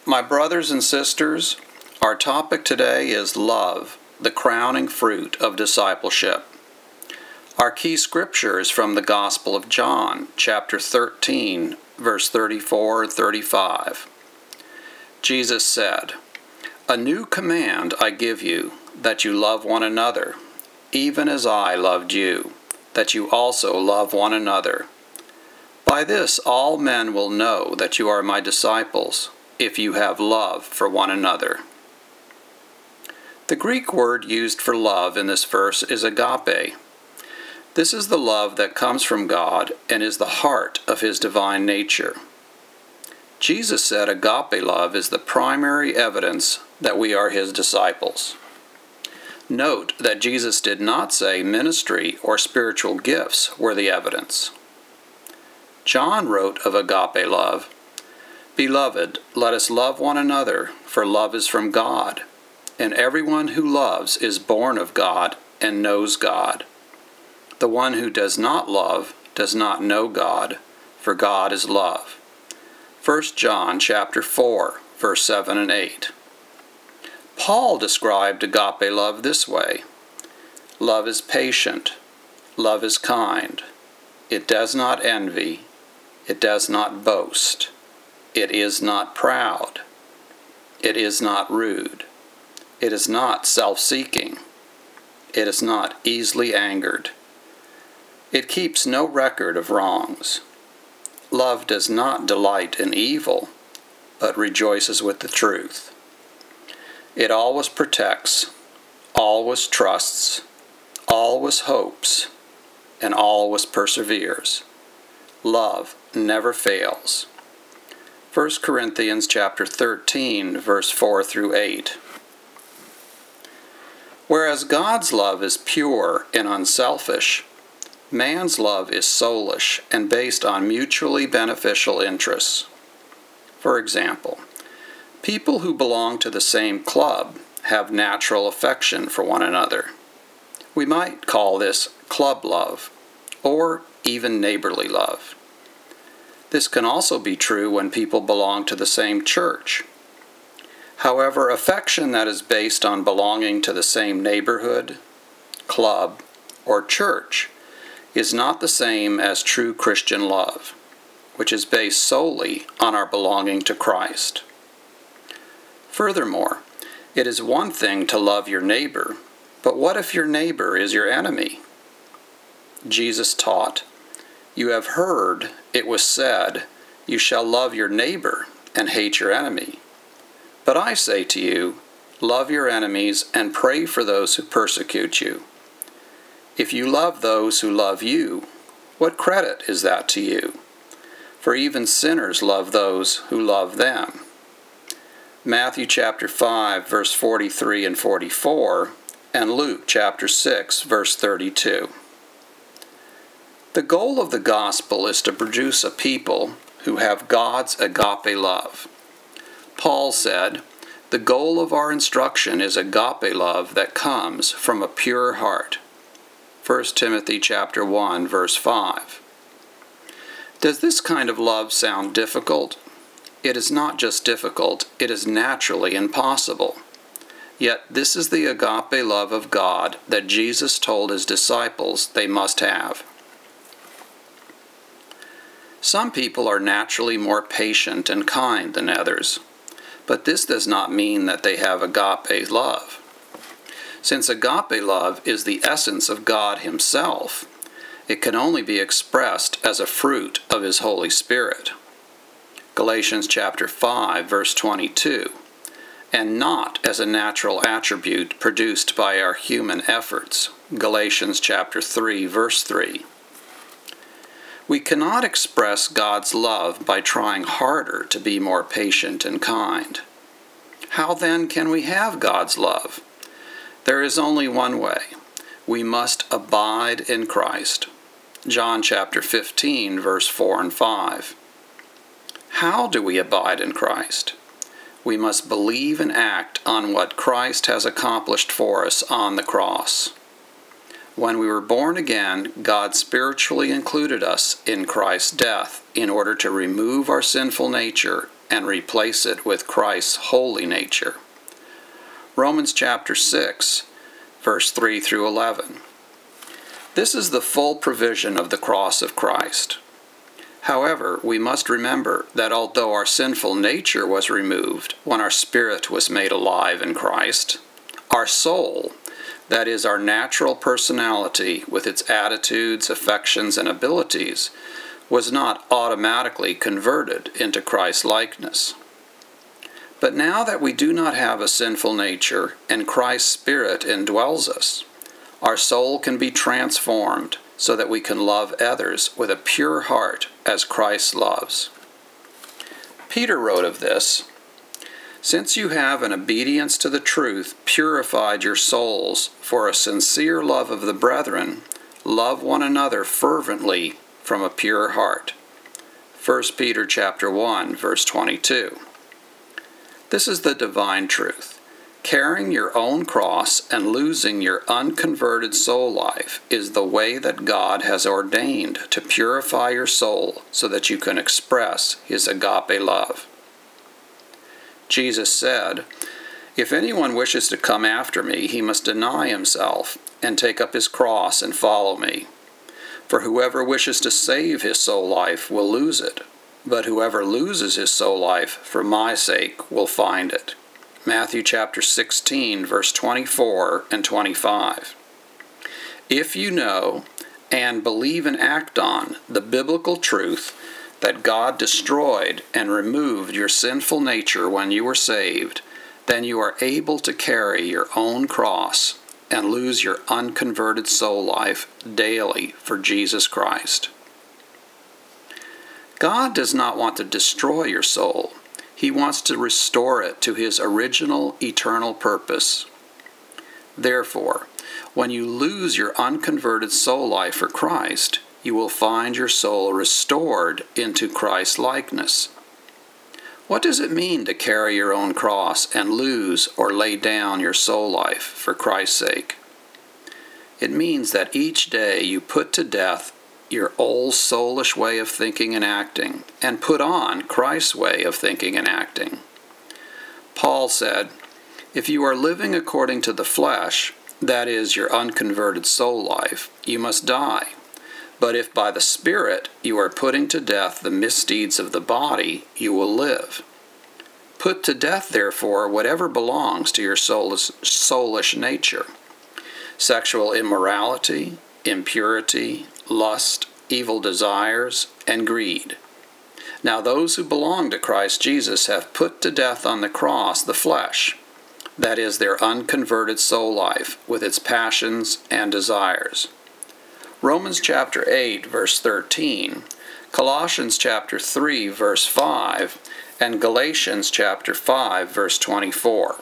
My brothers and sisters, our topic today is love, the crowning fruit of discipleship. Our key scripture is from the Gospel of John, chapter 13, verse 34 and 35. Jesus said, "A new command I give you, that you love one another, even as I loved you, that you also love one another. By this all men will know that you are my disciples, if you have love for one another." The Greek word used for love in this verse is agape. This is the love that comes from God and is the heart of His divine nature. Jesus said agape love is the primary evidence that we are His disciples. Note that Jesus did not say ministry or spiritual gifts were the evidence. John wrote of agape love, "Beloved, let us love one another, for love is from God, and everyone who loves is born of God and knows God. The one who does not love does not know God, for God is love." 1 John chapter 4, verse 7 and 8. Paul described agape love this way: "Love is patient, love is kind, it does not envy, it does not boast. It is not proud. It is not rude. It is not self-seeking. It is not easily angered. It keeps no record of wrongs. Love does not delight in evil, but rejoices with the truth. It always protects, always trusts, always hopes, and always perseveres. Love never fails." 1 Corinthians chapter 13, verse 4 through 8. Whereas God's love is pure and unselfish, man's love is soulish and based on mutually beneficial interests. For example, people who belong to the same club have natural affection for one another. We might call this club love, or even neighborly love. This can also be true when people belong to the same church. However, affection that is based on belonging to the same neighborhood, club, or church is not the same as true Christian love, which is based solely on our belonging to Christ. Furthermore, it is one thing to love your neighbor, but what if your neighbor is your enemy? Jesus taught, "You have heard it was said, 'You shall love your neighbor and hate your enemy.' But I say to you, love your enemies and pray for those who persecute you. If you love those who love you, what credit is that to you? For even sinners love those who love them." Matthew chapter 5, verse 43 and 44, and Luke chapter 6, verse 32. The goal of the gospel is to produce a people who have God's agape love. Paul said, "The goal of our instruction is agape love that comes from a pure heart." 1 Timothy chapter 1, verse 5. Does this kind of love sound difficult? It is not just difficult, it is naturally impossible. Yet this is the agape love of God that Jesus told His disciples they must have. Some people are naturally more patient and kind than others, but this does not mean that they have agape love. Since agape love is the essence of God Himself, it can only be expressed as a fruit of His Holy Spirit. Galatians chapter 5, verse 22, and not as a natural attribute produced by our human efforts. Galatians chapter 3, verse 3. We cannot express God's love by trying harder to be more patient and kind. How then can we have God's love? There is only one way. We must abide in Christ. John chapter 15, verse 4 and 5. How do we abide in Christ? We must believe and act on what Christ has accomplished for us on the cross. When we were born again, God spiritually included us in Christ's death in order to remove our sinful nature and replace it with Christ's holy nature. Romans chapter 6, verse 3 through 11. This is the full provision of the cross of Christ. However, we must remember that although our sinful nature was removed when our spirit was made alive in Christ, our soul, that is, our natural personality with its attitudes, affections, and abilities, was not automatically converted into Christ's likeness. But now that we do not have a sinful nature and Christ's Spirit indwells us, our soul can be transformed so that we can love others with a pure heart as Christ loves. Peter wrote of this, "Since you have in obedience to the truth purified your souls for a sincere love of the brethren, love one another fervently from a pure heart." 1 Peter chapter 1, verse 22. This is the divine truth. Carrying your own cross and losing your unconverted soul life is the way that God has ordained to purify your soul so that you can express His agape love. Jesus said, "If anyone wishes to come after me, he must deny himself and take up his cross and follow me. For whoever wishes to save his soul life will lose it, but whoever loses his soul life for my sake will find it." Matthew chapter 16, verse 24 and 25. If you know and believe and act on the biblical truth that God destroyed and removed your sinful nature when you were saved, then you are able to carry your own cross and lose your unconverted soul life daily for Jesus Christ. God does not want to destroy your soul. He wants to restore it to His original eternal purpose. Therefore, when you lose your unconverted soul life for Christ, you will find your soul restored into Christ's likeness. What does it mean to carry your own cross and lose or lay down your soul life for Christ's sake? It means that each day you put to death your old soulish way of thinking and acting, and put on Christ's way of thinking and acting. Paul said, "If you are living according to the flesh, that is, your unconverted soul life, you must die. But if by the Spirit you are putting to death the misdeeds of the body, you will live. Put to death, therefore, whatever belongs to your soulish nature: sexual immorality, impurity, lust, evil desires, and greed. Now those who belong to Christ Jesus have put to death on the cross the flesh, that is, their unconverted soul life, with its passions and desires." Romans chapter 8, verse 13, Colossians chapter 3, verse 5, and Galatians chapter 5, verse 24.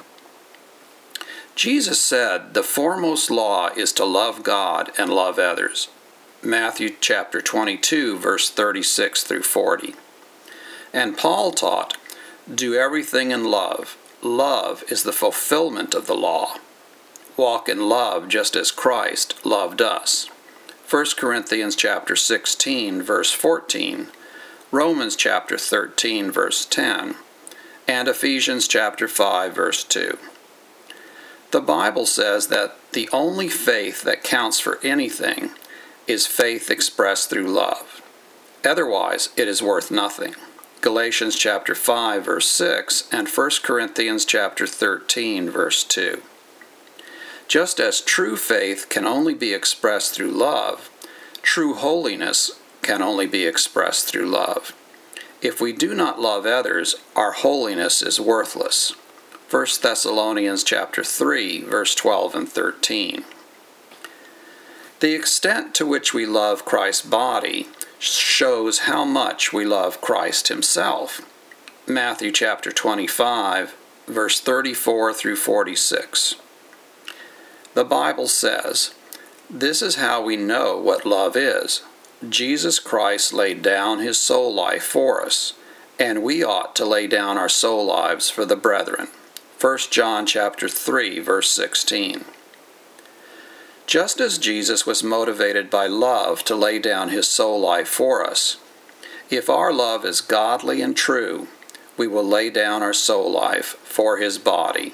Jesus said, "The foremost law is to love God and love others." Matthew chapter 22, verse 36 through 40. And Paul taught, "Do everything in love. Love is the fulfillment of the law. Walk in love just as Christ loved us." 1 Corinthians chapter 16, verse 14, Romans chapter 13, verse 10, and Ephesians chapter 5, verse 2. The Bible says that the only faith that counts for anything is faith expressed through love. Otherwise, it is worth nothing. Galatians chapter 5, verse 6, and 1 Corinthians chapter 13, verse 2. Just as true faith can only be expressed through love, true holiness can only be expressed through love. If we do not love others, our holiness is worthless. 1 Thessalonians chapter 3, verse 12 and 13. The extent to which we love Christ's body shows how much we love Christ Himself. Matthew chapter 25, verse 34 through 46. The Bible says, "This is how we know what love is. Jesus Christ laid down His soul life for us, and we ought to lay down our soul lives for the brethren." 1 John chapter 3, verse 16. Just as Jesus was motivated by love to lay down his soul life for us, if our love is godly and true, we will lay down our soul life for his body.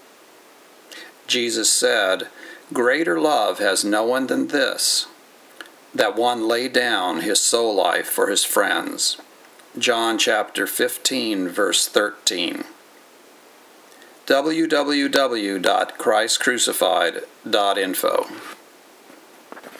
Jesus said, "Greater love has no one than this, that one lay down his soul life for his friends." John chapter 15, verse 13. www.christcrucified.info